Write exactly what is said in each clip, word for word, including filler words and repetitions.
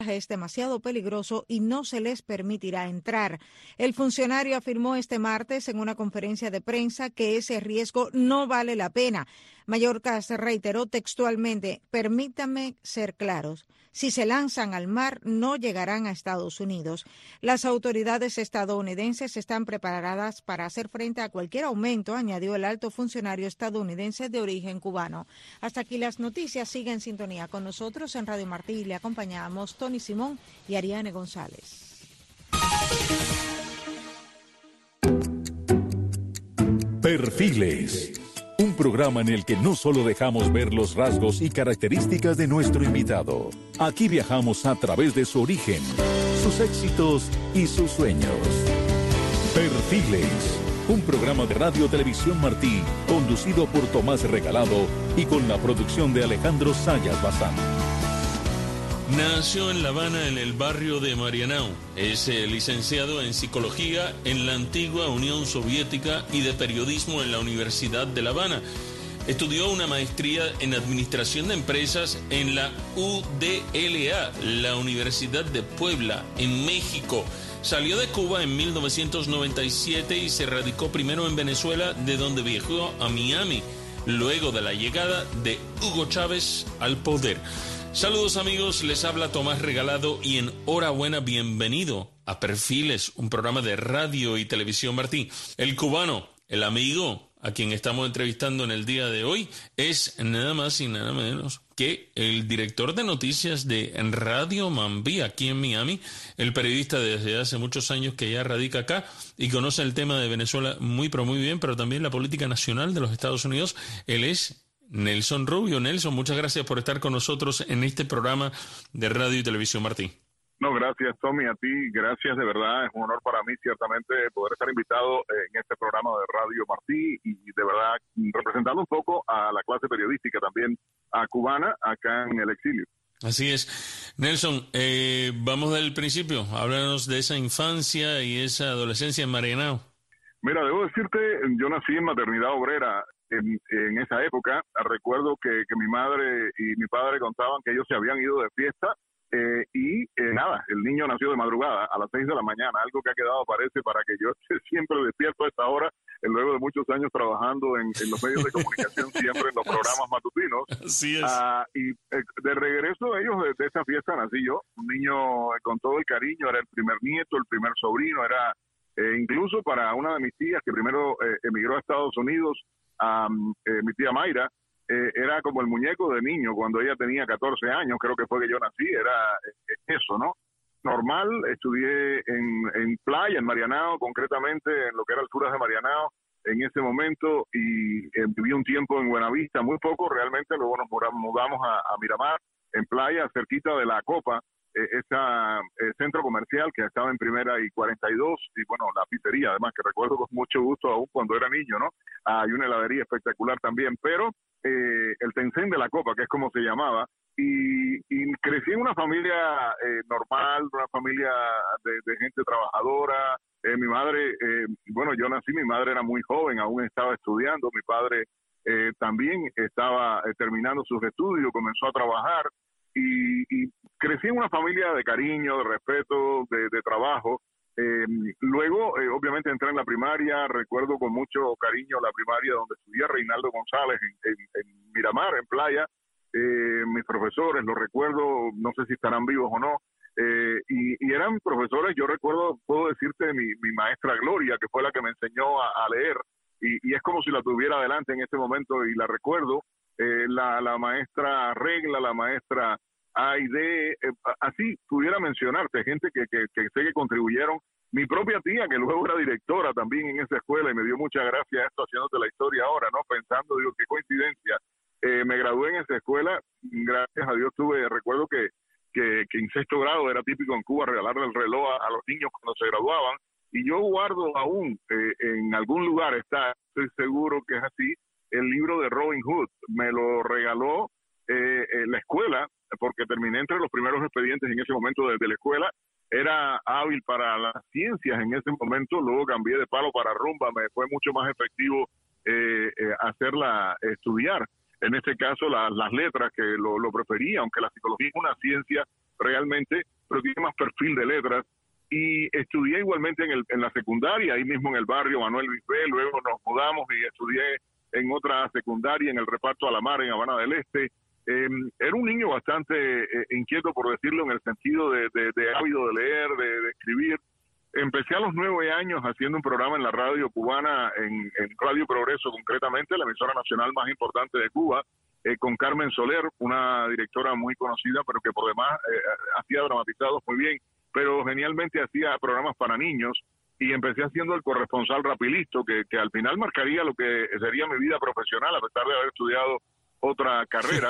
es demasiado peligroso y no se les permitirá entrar. El funcionario afirmó este martes en una conferencia de prensa que ese riesgo no vale la pena. Mayorkas reiteró textualmente: permítanme ser claros, si se lanzan al mar no llegarán a Estados Unidos. Las autoridades estadounidenses están preparadas para hacer frente a cualquier aumento, añadió el alto funcionario estadounidense de origen cubano. Hasta aquí las noticias. Sigue en sintonía con nosotros en Radio Martí y le acompañamos Tony Simón y Ariane González. Perfiles. Un programa en el que no solo dejamos ver los rasgos y características de nuestro invitado. Aquí viajamos a través de su origen, sus éxitos y sus sueños. Perfiles. Un programa de Radio Televisión Martí, conducido por Tomás Regalado y con la producción de Alejandro Sayas Bazán. Nació en La Habana, en el barrio de Marianao. Es eh, licenciado en Psicología en la antigua Unión Soviética y de Periodismo en la Universidad de La Habana. Estudió una maestría en Administración de Empresas en la U D L A, la Universidad de Puebla, en México. Salió de Cuba en mil novecientos noventa y siete y se radicó primero en Venezuela, de donde viajó a Miami, luego de la llegada de Hugo Chávez al poder. Saludos amigos, les habla Tomás Regalado y enhorabuena, bienvenido a Perfiles, un programa de radio y televisión Martí. El cubano, el amigo a quien estamos entrevistando en el día de hoy, es nada más y nada menos que el director de noticias de Radio Mambí, aquí en Miami, el periodista desde hace muchos años que ya radica acá y conoce el tema de Venezuela muy pero muy bien, pero también la política nacional de los Estados Unidos. Él es Nelson Rubio. Nelson, muchas gracias por estar con nosotros en este programa de Radio y Televisión Martí. No, gracias Tommy, a ti, gracias de verdad, es un honor para mí ciertamente poder estar invitado en este programa de Radio Martí y de verdad representando un poco a la clase periodística también a cubana acá en el exilio. Así es. Nelson, eh, vamos del principio, háblanos de esa infancia y esa adolescencia en Marianao. Mira, debo decirte, yo nací en maternidad obrera. En, en esa época, recuerdo que, que mi madre y mi padre contaban que ellos se habían ido de fiesta eh, y eh, nada, el niño nació de madrugada a las seis de la mañana, algo que ha quedado parece para que yo esté siempre despierto a esta hora, eh, luego de muchos años trabajando en, en los medios de comunicación, siempre en los programas matutinos. Así es. Uh, y eh, de regreso ellos de, de esa fiesta nací yo, un niño eh, con todo el cariño, era el primer nieto, el primer sobrino, era eh, incluso para una de mis tías que primero eh, emigró a Estados Unidos, Um, eh, mi tía Mayra, eh, era como el muñeco de niño cuando ella tenía catorce años, creo que fue que yo nací, era eh, eso, ¿no? Normal, estudié en, en Playa, en Marianao, concretamente en lo que era alturas de Marianao en ese momento, y eh, viví un tiempo en Buenavista, muy poco realmente, luego nos mudamos a, a Miramar, en Playa, cerquita de la Copa, eh, ese eh, centro comercial que estaba en Primera y cuarenta y dos, y bueno, la pizzería, además, que recuerdo con mucho gusto aún cuando era niño, ¿no? Hay una heladería espectacular también, pero eh, el Tencén de la Copa, que es como se llamaba, y, y crecí en una familia eh, normal, una familia de, de gente trabajadora. Eh, mi madre, eh, bueno, yo nací, mi madre era muy joven, aún estaba estudiando, mi padre eh, también estaba eh, terminando sus estudios, comenzó a trabajar, y, y crecí en una familia de cariño, de respeto, de, de trabajo. Eh, luego, eh, obviamente, entré en la primaria, recuerdo con mucho cariño la primaria donde estudié Reinaldo González en, en, en Miramar, en Playa. Eh, mis profesores, los recuerdo, no sé si estarán vivos o no, eh, y, y eran profesores, yo recuerdo, puedo decirte, mi, mi maestra Gloria, que fue la que me enseñó a, a leer, y, y es como si la tuviera adelante en este momento y la recuerdo, eh, la, la maestra Regla, la maestra Aide, eh, así pudiera mencionarte, gente que, que, que sé que contribuyeron, mi propia tía, que luego era directora también en esa escuela, y me dio mucha gracia esto haciéndote la historia ahora, ¿no? Pensando, digo, qué coincidencia. Eh, me gradué en esa escuela, gracias a Dios tuve, recuerdo que, que, que en sexto grado era típico en Cuba regalarle el reloj a, a los niños cuando se graduaban, y yo guardo aún, eh, en algún lugar está, estoy seguro que es así, el libro de Robin Hood, me lo regaló eh, eh, la escuela, porque terminé entre los primeros expedientes en ese momento desde la escuela, era hábil para las ciencias en ese momento, luego cambié de palo para rumba, me fue mucho más efectivo eh, eh, hacerla estudiar. En este caso, la, las letras, que lo, lo prefería, aunque la psicología es una ciencia, realmente, pero tiene más perfil de letras. Y estudié igualmente en, el, en la secundaria, ahí mismo en el barrio Manuel Bisbé, luego nos mudamos y estudié en otra secundaria, en el Reparto Alamar, en Habana del Este. Eh, era un niño bastante eh, inquieto, por decirlo, en el sentido de, de, de ávido de leer, de, de escribir. Empecé a los nueve años haciendo un programa en la radio cubana, en, en Radio Progreso concretamente, la emisora nacional más importante de Cuba, eh, con Carmen Soler, una directora muy conocida, pero que por demás eh, hacía dramatizados muy bien, pero genialmente hacía programas para niños, y empecé haciendo el corresponsal rapidito, que, que al final marcaría lo que sería mi vida profesional, a pesar de haber estudiado otra carrera,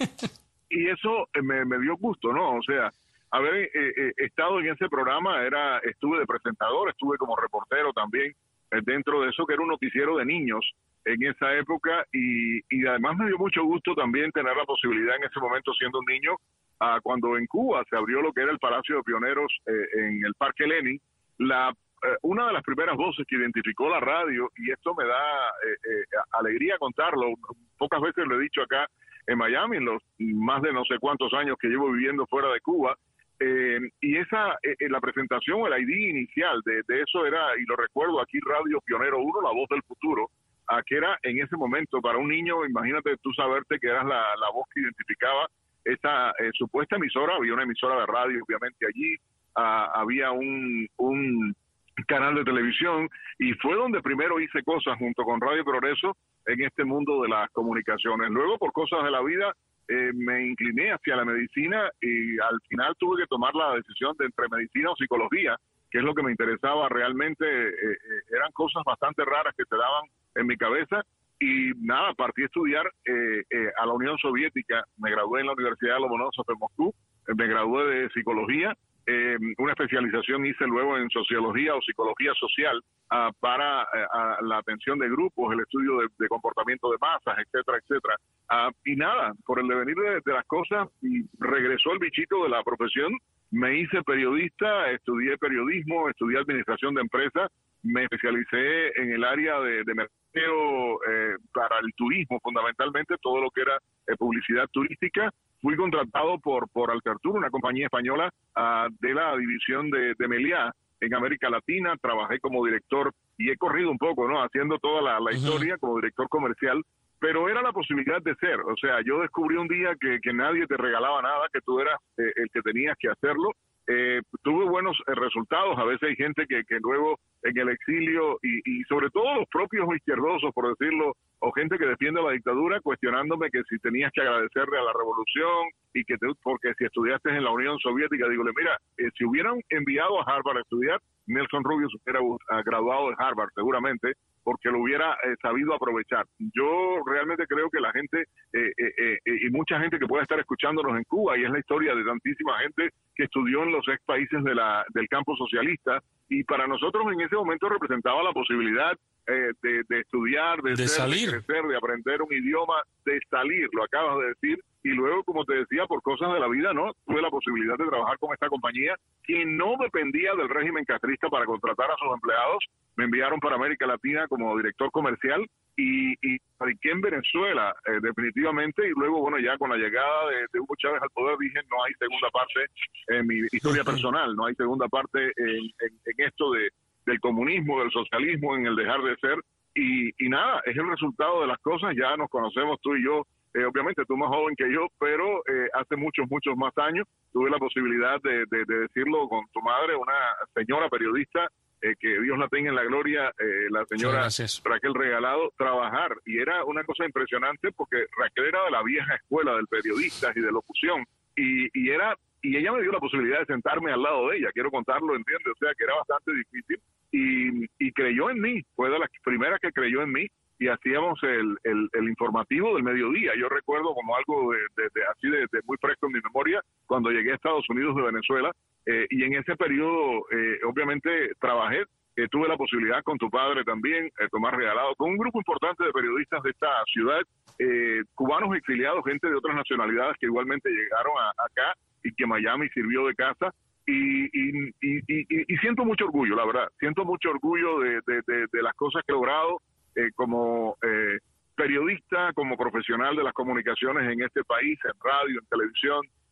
y eso me, me dio gusto, ¿no? O sea, haber eh, eh, estado en ese programa, era estuve de presentador, estuve como reportero también, eh, dentro de eso que era un noticiero de niños en esa época, y, y además me dio mucho gusto también tener la posibilidad en ese momento, siendo un niño, Uh, cuando en Cuba se abrió lo que era el Palacio de Pioneros eh, en el Parque Lenin, la, eh, una de las primeras voces que identificó la radio, y esto me da eh, eh, alegría contarlo, pocas veces lo he dicho acá en Miami, en los más de no sé cuántos años que llevo viviendo fuera de Cuba, eh, y esa, eh, la presentación, el I D inicial de, de eso era, y lo recuerdo aquí, Radio Pionero uno, la voz del futuro, uh, que era en ese momento para un niño, imagínate tú saberte que eras la, la voz que identificaba esta eh, supuesta emisora. Había una emisora de radio obviamente allí, uh, había un, un canal de televisión, y fue donde primero hice cosas junto con Radio Progreso en este mundo de las comunicaciones. Luego, por cosas de la vida, eh, me incliné hacia la medicina, y al final tuve que tomar la decisión de entre medicina o psicología, que es lo que me interesaba realmente. Eh, eh, eran cosas bastante raras que se daban en mi cabeza. Y nada, partí a estudiar eh, eh, a la Unión Soviética. Me gradué en la Universidad de Lomonosov de Moscú, eh, me gradué de psicología, eh, una especialización hice luego en sociología o psicología social uh, para uh, la atención de grupos, el estudio de, de comportamiento de masas, etcétera, etcétera. Uh, y nada, por el devenir de, de las cosas, y regresó el bichito de la profesión, me hice periodista, estudié periodismo, estudié administración de empresas, me especialicé en el área de, de mercadeo eh, para el turismo, fundamentalmente todo lo que era eh, publicidad turística. Fui contratado por por Altertour, una compañía española uh, de la división de, de Meliá en América Latina. Trabajé como director y he corrido un poco, ¿no? Haciendo toda la, la uh-huh. historia como director comercial, pero era la posibilidad de ser. O sea, yo descubrí un día que, que nadie te regalaba nada, que tú eras eh, el que tenías que hacerlo. Eh, tuve buenos eh, resultados. A veces hay gente que, que luego en el exilio, y, y sobre todo los propios izquierdosos, por decirlo, o gente que defiende la dictadura, cuestionándome que si tenías que agradecerle a la revolución, y que te, porque si estudiaste en la Unión Soviética, digo, mira, eh, si hubieran enviado a Harvard a estudiar, Nelson Rubio se hubiera uh, graduado de Harvard seguramente, porque lo hubiera eh, sabido aprovechar. Yo realmente creo que la gente, eh, eh, eh, y mucha gente que pueda estar escuchándonos en Cuba, y es la historia de tantísima gente que estudió en los ex países de la, del campo socialista, y para nosotros en ese momento representaba la posibilidad eh, de, de estudiar, de, de ser, salir. de crecer, de aprender un idioma, de salir, lo acabas de decir. Y luego, como te decía, por cosas de la vida, ¿no? Tuve la posibilidad de trabajar con esta compañía que no dependía del régimen castrista para contratar a sus empleados. Me enviaron para América Latina como director comercial, y, y radiqué en Venezuela, eh, definitivamente. Y luego, bueno, ya con la llegada de, de Hugo Chávez al poder, dije, no hay segunda parte en mi historia personal, no hay segunda parte en, en, en esto de del comunismo, del socialismo, en el dejar de ser. Y, y nada, es el resultado de las cosas. Ya nos conocemos tú y yo. Eh, obviamente tú más joven que yo, pero eh, hace muchos, muchos más años tuve la posibilidad de, de, de decirlo con tu madre, una señora periodista, eh, que Dios la tenga en la gloria, eh, la señora Raquel Regalado, trabajar. Y era una cosa impresionante porque Raquel era de la vieja escuela del periodista y de locución, y, y era y ella me dio la posibilidad de sentarme al lado de ella, quiero contarlo, ¿entiendes? O sea, que era bastante difícil, y, y creyó en mí, fue de las primeras que creyó en mí, y hacíamos el, el, el informativo del mediodía. Yo recuerdo como algo de, de, de así de, de muy fresco en mi memoria, cuando llegué a Estados Unidos de Venezuela, eh, y en ese periodo, eh, obviamente, trabajé, eh, tuve la posibilidad con tu padre también, eh, Tomás Regalado, con un grupo importante de periodistas de esta ciudad, eh, cubanos exiliados, gente de otras nacionalidades que igualmente llegaron a, acá, y que Miami sirvió de casa. Y, y, y, y, y siento mucho orgullo, la verdad, siento mucho orgullo de, de, de, de las cosas que he logrado eh, como eh, periodista, como profesional de las comunicaciones en este país, en radio, en televisión,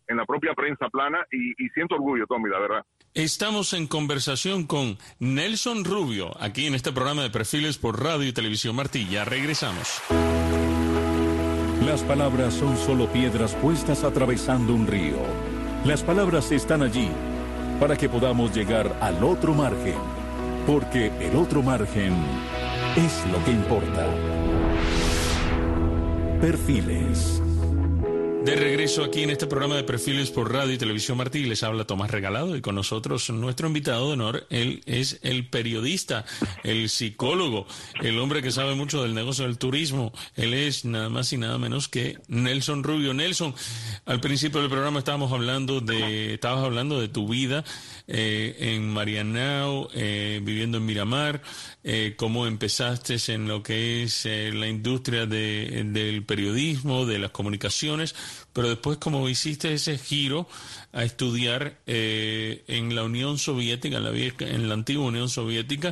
en la propia prensa plana y, y siento orgullo, Tommy, la verdad. Estamos en conversación con Nelson Rubio, aquí en este programa de Perfiles por Radio y Televisión Martí. Ya regresamos. Las palabras son solo piedras puestas atravesando un río. Las palabras están allí para que podamos llegar al otro margen, porque el otro margen es lo que importa. Perfiles. De regreso aquí en este programa de Perfiles por Radio y Televisión Martí, les habla Tomás Regalado y con nosotros nuestro invitado de honor. Él es el periodista, el psicólogo, el hombre que sabe mucho del negocio del turismo. Él es nada más y nada menos que Nelson Rubio. Nelson, al principio del programa estábamos hablando de, estabas hablando de tu vida eh, en Marianao, eh, viviendo en Miramar, eh, cómo empezaste en lo que es eh, la industria de, del periodismo, de las comunicaciones, pero después como hiciste ese giro a estudiar eh, en la Unión Soviética, en la, vieja, en la antigua Unión Soviética,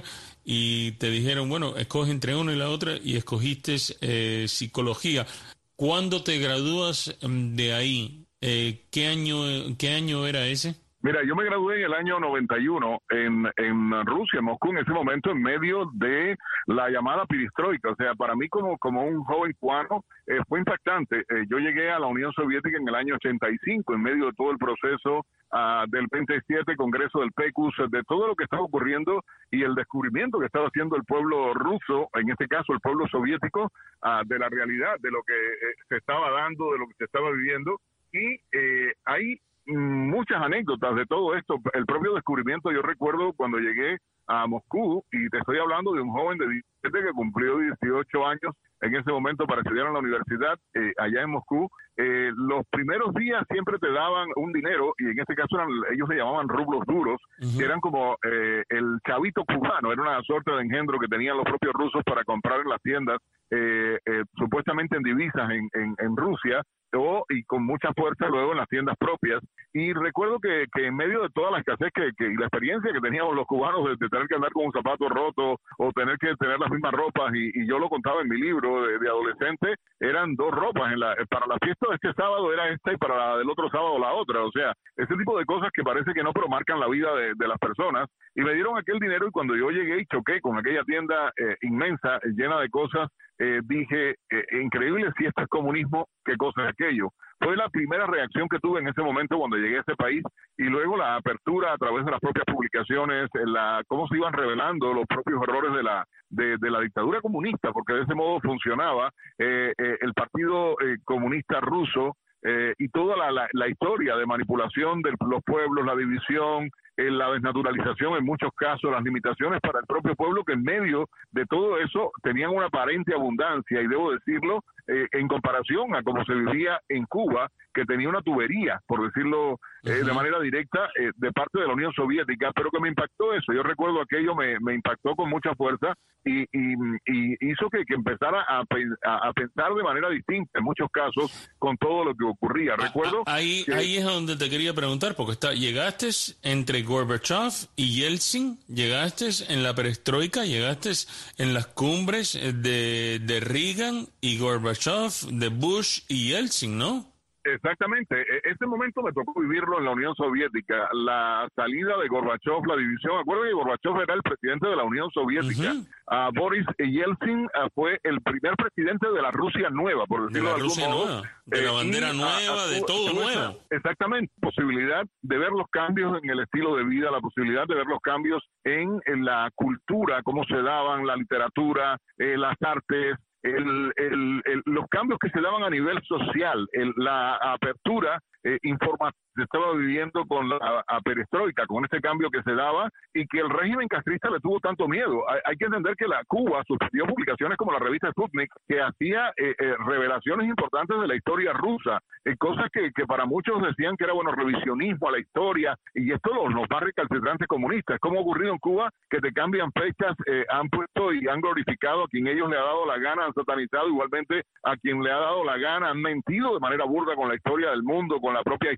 y te dijeron, bueno, escoge entre una y la otra, y escogiste eh, psicología. ¿Cuándo te gradúas de ahí? Eh, ¿qué año, qué año era ese? Mira, yo me gradué en el año noventa y uno en, en Rusia, en Moscú, en ese momento en medio de la llamada perestroika. O sea, para mí como, como un joven cubano eh, fue impactante. Eh, yo llegué a la Unión Soviética en el año ochenta y cinco, en medio de todo el proceso uh, del veintisiete Congreso del P E C U S, de todo lo que estaba ocurriendo y el descubrimiento que estaba haciendo el pueblo ruso, en este caso el pueblo soviético, uh, de la realidad, de lo que eh, se estaba dando, de lo que se estaba viviendo. Y eh, ahí muchas anécdotas de todo esto. El propio descubrimiento, yo recuerdo cuando llegué a Moscú, y te estoy hablando de un joven de diecisiete que cumplió dieciocho años en ese momento para estudiar en la universidad eh, allá en Moscú. Eh, los primeros días siempre te daban un dinero, y en este caso eran, ellos se llamaban rublos duros, uh-huh. que eran como eh, el chavito cubano, era una suerte de engendro que tenían los propios rusos para comprar en las tiendas, eh, eh, supuestamente en divisas en, en, en Rusia, o, y con mucha fuerza luego en las tiendas propias. Y recuerdo que, que en medio de toda la escasez que, que, y la experiencia que teníamos los cubanos de, de tener que andar con un zapato roto o tener que tener las mismas ropas, y, y yo lo contaba en mi libro de, de adolescente, eran dos ropas. En la, para la fiesta de este sábado era esta y para la del otro sábado la otra. O sea, ese tipo de cosas que parece que no, pero marcan la vida de, de las personas. Y me dieron aquel dinero, y cuando yo llegué y choqué con aquella tienda eh, inmensa, llena de cosas, Eh, dije, eh, increíble, si esto es comunismo, qué cosa es aquello. Fue la primera reacción que tuve en ese momento cuando llegué a este país, y luego la apertura a través de las propias publicaciones, la cómo se iban revelando los propios errores de la de, de la dictadura comunista, porque de ese modo funcionaba eh, eh, el Partido eh, Comunista Ruso, eh, y toda la, la, la historia de manipulación de los pueblos, la división, en la desnaturalización en muchos casos, las limitaciones para el propio pueblo, que en medio de todo eso tenían una aparente abundancia, y debo decirlo, eh, en comparación a cómo se vivía en Cuba, que tenía una tubería, por decirlo eh, uh-huh. de manera directa, eh, de parte de la Unión Soviética, pero que me impactó eso. Yo recuerdo aquello, me, me impactó con mucha fuerza, y, y, y hizo que, que empezara a, a, a pensar de manera distinta en muchos casos con todo lo que ocurría. Recuerdo ahí, que, ahí es donde te quería preguntar, porque está, llegaste entre Gorbachev y Yeltsin, llegaste en la perestroika, llegaste en las cumbres de, de Reagan y Gorbachev, de Bush y Yeltsin, ¿no? Exactamente. Ese momento me tocó vivirlo en la Unión Soviética, la salida de Gorbachev, la división. Acuérdate que Gorbachev era el presidente de la Unión Soviética. Uh-huh. Uh, Boris Yeltsin uh, fue el primer presidente de la Rusia nueva, por decirlo de, de algún modo. Nueva, de la bandera eh, nueva, a, a, de todo nuevo. Exactamente. Posibilidad de ver los cambios en el estilo de vida, la posibilidad de ver los cambios en, en la cultura, cómo se daban, la literatura, eh, las artes, El, el, el, los cambios que se daban a nivel social, el, la apertura eh, informativa se estaba viviendo con la a, a perestroika, con este cambio que se daba, y que el régimen castrista le tuvo tanto miedo. Hay, hay que entender que la Cuba suspendió publicaciones como la revista Sputnik, que hacía eh, eh, revelaciones importantes de la historia rusa, eh, cosas que, que para muchos decían que era, bueno, revisionismo a la historia, y esto los, los más recalcitrantes comunistas. ¿Cómo ha ocurrido en Cuba que te cambian fechas, eh, han puesto y han glorificado a quien ellos le ha dado la gana, han satanizado igualmente a quien le ha dado la gana, han mentido de manera burda con la historia del mundo, con la propia historia de la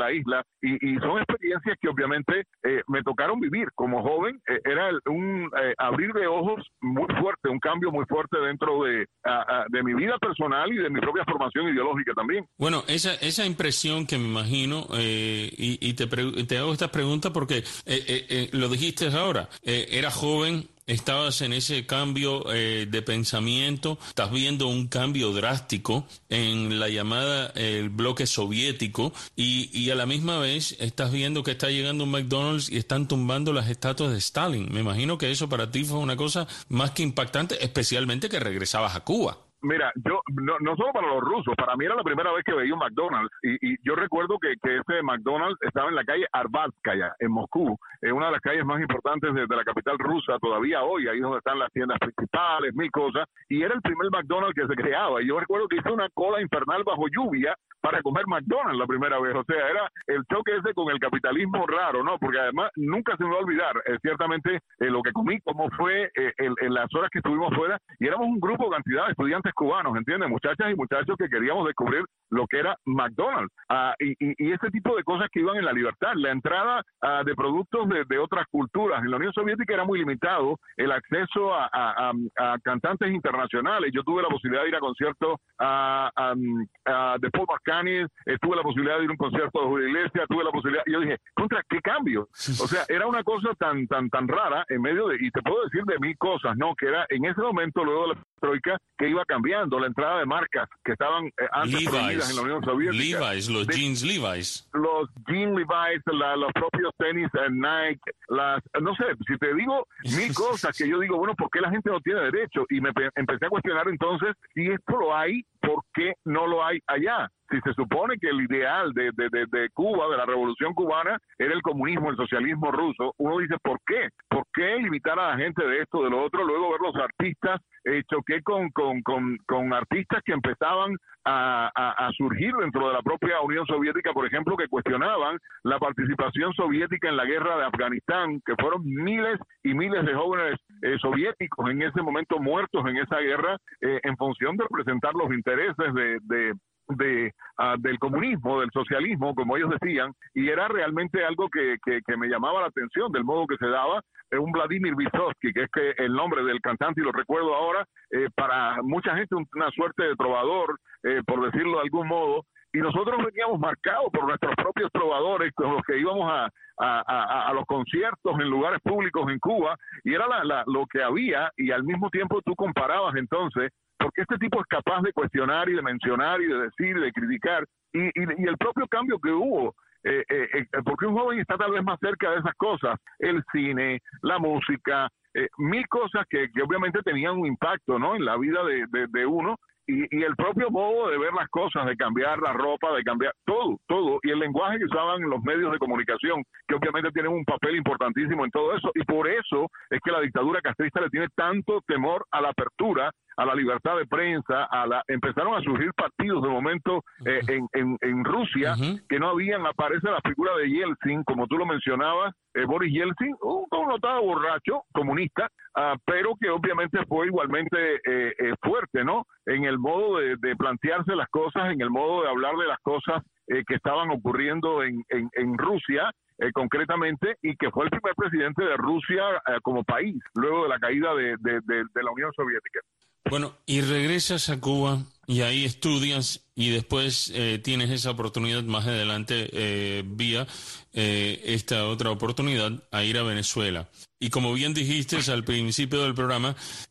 la isla, y, y son experiencias que obviamente eh, me tocaron vivir como joven. Eh, era un eh, abrir de ojos muy fuerte, un cambio muy fuerte dentro de, a, a, de mi vida personal y de mi propia formación ideológica también. Bueno, esa esa impresión que me imagino, eh, y, y te, pre- te hago esta pregunta porque eh, eh, eh, lo dijiste ahora, eh, era joven, estabas en ese cambio eh, de pensamiento, estás viendo un cambio drástico en la llamada el bloque soviético y, y a la misma vez estás viendo que está llegando un McDonald's y están tumbando las estatuas de Stalin. Me imagino que eso para ti fue una cosa más que impactante, especialmente que regresabas a Cuba. Mira, yo no, no solo para los rusos, para mí era la primera vez que veía un McDonald's y, y yo recuerdo que, que ese McDonald's estaba en la calle Arbatskaya, en Moscú, en una de las calles más importantes de, de la capital rusa todavía hoy, ahí es donde están las tiendas principales, mil cosas, y era el primer McDonald's que se creaba, y yo recuerdo que hice una cola infernal bajo lluvia para comer McDonald's la primera vez, o sea, era el choque ese con el capitalismo raro, ¿no? Porque además nunca se me va a olvidar, eh, ciertamente, eh, lo que comí, cómo fue eh, el, en las horas que estuvimos fuera, y éramos un grupo, cantidad de estudiantes cubanos, ¿entiendes? Muchachas y muchachos que queríamos descubrir lo que era McDonald's, uh, y, y, y ese tipo de cosas que iban en la libertad, la entrada uh, de productos de, de otras culturas. En la Unión Soviética era muy limitado el acceso a, a, a, a cantantes internacionales. Yo tuve la posibilidad de ir a conciertos uh, um, uh, de Paul McCartney, eh, tuve la posibilidad de ir a un concierto de Julio Iglesias, tuve la posibilidad, y yo dije, contra, ¿qué cambio? O sea, era una cosa tan tan tan rara en medio de, y te puedo decir de mil cosas, ¿no? Que era en ese momento, luego de la troika, que iba cambiando la entrada de marcas que estaban eh, antes prohibidas en la Unión Soviética. Levi's, los de, jeans Levi's. Los jeans Levi's, la, los propios tenis eh, Nike, las, no sé, si te digo mil cosas que yo digo, bueno, ¿por qué la gente no tiene derecho? Y me pe- empecé a cuestionar entonces, si esto lo hay, ¿por qué no lo hay allá? Si se supone que el ideal de, de, de, de Cuba, de la revolución cubana, era el comunismo, el socialismo ruso, uno dice, ¿por qué? ¿Por qué limitar a la gente de esto, de lo otro? Luego ver los artistas, eh, choqué con, con, con, con artistas que empezaban a, a, a surgir dentro de la propia Unión Soviética, por ejemplo, que cuestionaban la participación soviética en la guerra de Afganistán, que fueron miles y miles de jóvenes eh, soviéticos en ese momento muertos en esa guerra, eh, en función de representar los intereses de... de de uh, del comunismo, del socialismo, como ellos decían, y era realmente algo que, que, que me llamaba la atención del modo que se daba. Eh, un Vladimir Vysotsky, que es que el nombre del cantante, y lo recuerdo ahora, eh, para mucha gente una suerte de trovador, eh, por decirlo de algún modo, y nosotros veníamos marcados por nuestros propios trovadores, con los que íbamos a, a, a, a los conciertos en lugares públicos en Cuba, y era la, la, lo que había, y al mismo tiempo tú comparabas entonces, porque este tipo es capaz de cuestionar y de mencionar y de decir y de criticar, y, y, y el propio cambio que hubo, eh, eh, eh, porque un joven está tal vez más cerca de esas cosas, el cine, la música, eh, mil cosas que, que obviamente tenían un impacto, ¿no?, en la vida de, de, de uno, y, y el propio modo de ver las cosas, de cambiar la ropa, de cambiar todo, todo, y el lenguaje que usaban los medios de comunicación, que obviamente tienen un papel importantísimo en todo eso, y por eso es que la dictadura castrista le tiene tanto temor a la apertura, a la libertad de prensa, a la empezaron a surgir partidos de momento eh, en, en, en Rusia, uh-huh. que no habían, aparece la figura de Yeltsin, como tú lo mencionabas, eh, Boris Yeltsin, un connotado borracho, comunista, uh, pero que obviamente fue igualmente eh, eh, fuerte, ¿no?, en el modo de, de plantearse las cosas, en el modo de hablar de las cosas eh, que estaban ocurriendo en, en, en Rusia, Eh, concretamente, y que fue el primer presidente de Rusia eh, como país, luego de la caída de, de, de, de la Unión Soviética. Bueno, y regresas a Cuba y ahí estudias y después eh, tienes esa oportunidad más adelante eh, vía eh, esta otra oportunidad a ir a Venezuela. Y como bien dijiste al principio del programa,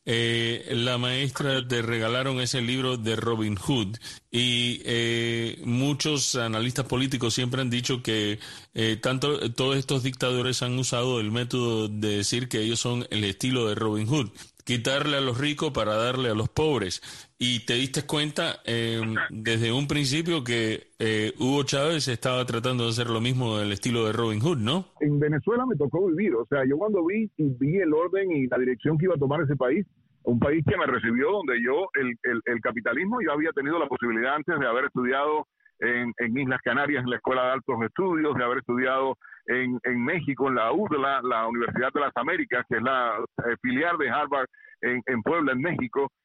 eh, la maestra te regalaron ese libro de Robin Hood y eh, muchos analistas políticos siempre han dicho que eh, tanto todos estos dictadores han usado el método de decir que ellos son el estilo de Robin Hood, quitarle a los ricos para darle a los pobres. Y te diste cuenta eh, desde un principio que eh, Hugo Chávez estaba tratando de hacer lo mismo del estilo de Robin Hood, ¿no? En Venezuela me tocó vivir, o sea, yo cuando vi y vi el orden y la dirección que iba a tomar ese país, un país que me recibió, donde yo, el, el, el capitalismo, yo había tenido la posibilidad antes de haber estudiado en, en Islas Canarias, en la Escuela de Altos Estudios, de haber estudiado en, en México, en la U D L A, la Universidad de las Américas, que es la eh, filial de Harvard en, en Puebla, en México,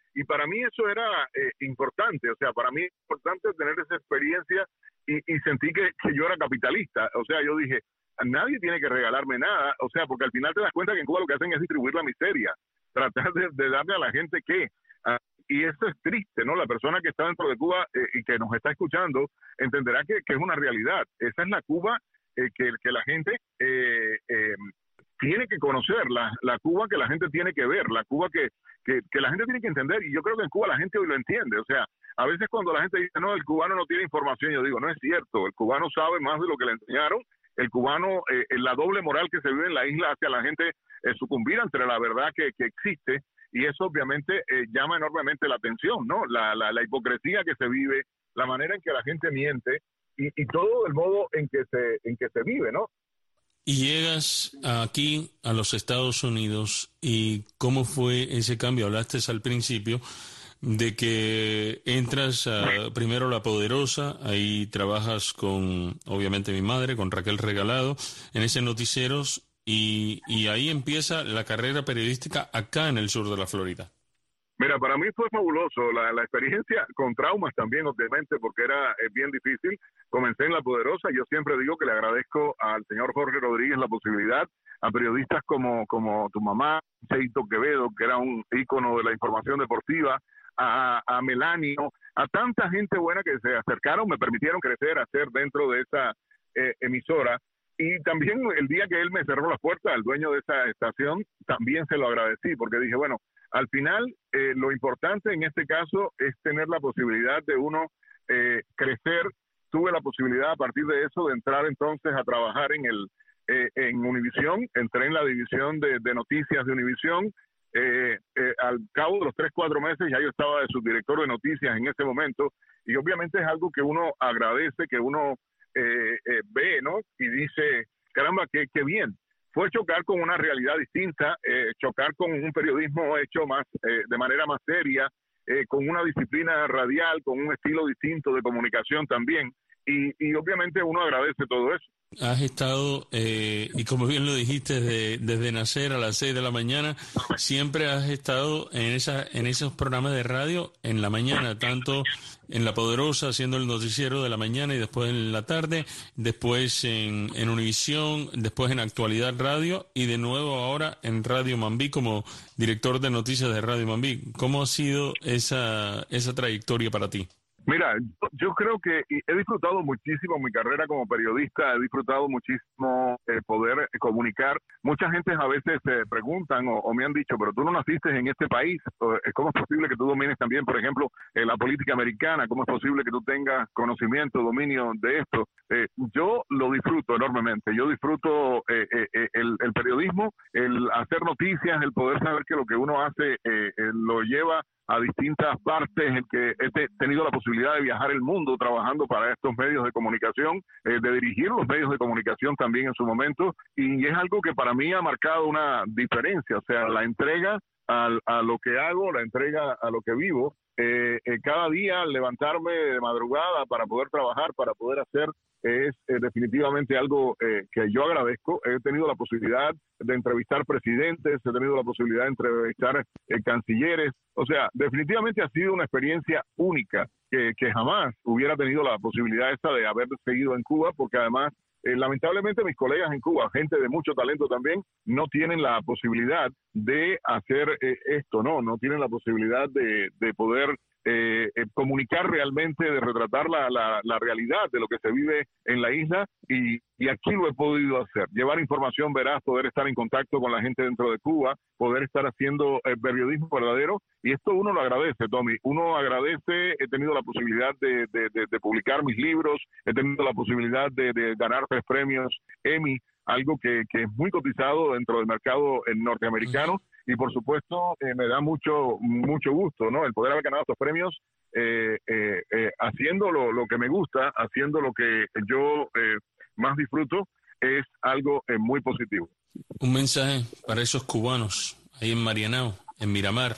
Y para mí eso era eh, importante, o sea, para mí es importante tener esa experiencia y, y sentí que, que yo era capitalista. O sea, yo dije, nadie tiene que regalarme nada, o sea, porque al final te das cuenta que en Cuba lo que hacen es distribuir la miseria, tratar de, de darle a la gente qué. Uh, y eso es triste, ¿no? La persona que está dentro de Cuba eh, y que nos está escuchando entenderá que, que es una realidad. Esa es la Cuba eh, que, que la gente eh, eh, tiene que conocer, la, la Cuba que la gente tiene que ver, la Cuba que, que, que la gente tiene que entender. Y yo creo que en Cuba la gente hoy lo entiende. O sea, a veces cuando la gente dice, no, el cubano no tiene información, yo digo, no es cierto, el cubano sabe más de lo que le enseñaron. El cubano, eh, la doble moral que se vive en la isla hace a la gente eh, sucumbir ante la verdad que, que existe, y eso obviamente eh, llama enormemente la atención, ¿no? La, la, la hipocresía que se vive, la manera en que la gente miente y, y todo el modo en que se en que se vive, ¿no? Y llegas aquí a los Estados Unidos, ¿y cómo fue ese cambio? Hablaste al principio de que entras a, primero a La Poderosa, ahí trabajas con, obviamente, mi madre, con Raquel Regalado, en ese noticieros, y, y ahí empieza la carrera periodística acá en el sur de la Florida. Mira, para mí fue fabuloso la, la experiencia, con traumas también, obviamente, porque era eh, bien difícil. Comencé en La Poderosa. Yo siempre digo que le agradezco al señor Jorge Rodríguez la posibilidad, a periodistas como, como tu mamá, Cheito Quevedo, que era un ícono de la información deportiva, a, a Melanio, a tanta gente buena que se acercaron, me permitieron crecer, hacer dentro de esa eh, emisora. Y también el día que él me cerró las puertas, al dueño de esa estación, también se lo agradecí, porque dije, bueno, al final eh, lo importante en este caso es tener la posibilidad de uno eh, crecer. Tuve la posibilidad a partir de eso de entrar entonces a trabajar en el eh, en Univisión, entré en la división de, de noticias de Univisión. Eh, eh, al cabo de los tres, cuatro meses ya yo estaba de subdirector de noticias en ese momento, y obviamente es algo que uno agradece, que uno eh, eh, ve, ¿no? Y dice, caramba, qué, qué bien. Fue chocar con una realidad distinta, eh, chocar con un periodismo hecho más eh, de manera más seria, eh, con una disciplina radial, con un estilo distinto de comunicación también, y, y obviamente uno agradece todo eso. Has estado, eh, y como bien lo dijiste, desde, desde nacer a las seis de la mañana, siempre has estado en esa, en esos programas de radio en la mañana, tanto en La Poderosa haciendo el noticiero de la mañana y después en la tarde, después en, en Univisión, después en Actualidad Radio y de nuevo ahora en Radio Mambí como director de noticias de Radio Mambí. ¿Cómo ha sido esa, esa trayectoria para ti? Mira, yo creo que he disfrutado muchísimo mi carrera como periodista, he disfrutado muchísimo eh, poder comunicar. Mucha gente a veces se preguntan o, o me han dicho, pero tú no naciste en este país, ¿cómo es posible que tú domines también, por ejemplo, eh, la política americana? ¿Cómo es posible que tú tengas conocimiento, dominio de esto? Eh, yo lo disfruto enormemente, yo disfruto eh, eh, el, el periodismo, el hacer noticias, el poder saber que lo que uno hace eh, eh, lo lleva a distintas partes, el que he tenido la posibilidad de viajar el mundo trabajando para estos medios de comunicación, eh, de dirigir los medios de comunicación también en su momento, y es algo que para mí ha marcado una diferencia, o sea, la entrega a, a lo que hago, la entrega a lo que vivo, eh, eh, cada día levantarme de madrugada para poder trabajar, para poder hacer, es eh, definitivamente algo eh, que yo agradezco. He tenido la posibilidad de entrevistar presidentes, he tenido la posibilidad de entrevistar eh, cancilleres, o sea, definitivamente ha sido una experiencia única que, que jamás hubiera tenido la posibilidad esta de haber seguido en Cuba, porque además Eh, lamentablemente mis colegas en Cuba, gente de mucho talento también, no tienen la posibilidad de hacer eh, esto, no, no tienen la posibilidad de, de poder eh, eh, comunicar realmente, de retratar la, la, la realidad de lo que se vive en la isla, y, y aquí lo he podido hacer, llevar información veraz, poder estar en contacto con la gente dentro de Cuba, poder estar haciendo eh, periodismo verdadero, y esto uno lo agradece, Tommy, uno agradece. He tenido la posibilidad de, de, de, de publicar mis libros, he tenido la posibilidad de, de ganar tres premios Emmy, algo que, que es muy cotizado dentro del mercado norteamericano, uh-huh. Y por supuesto eh, me da mucho mucho gusto, ¿no? El poder haber ganado estos premios eh, eh, eh, haciendo lo, lo que me gusta, haciendo lo que yo eh, más disfruto, es algo eh, muy positivo. Un mensaje para esos cubanos ahí en Marianao, en Miramar,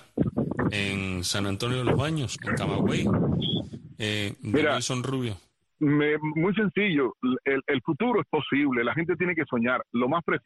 en San Antonio de los Baños, en Camagüey, eh, de Nelson Rubio. Me, muy sencillo, el, el futuro es posible, la gente tiene que soñar, lo más preciso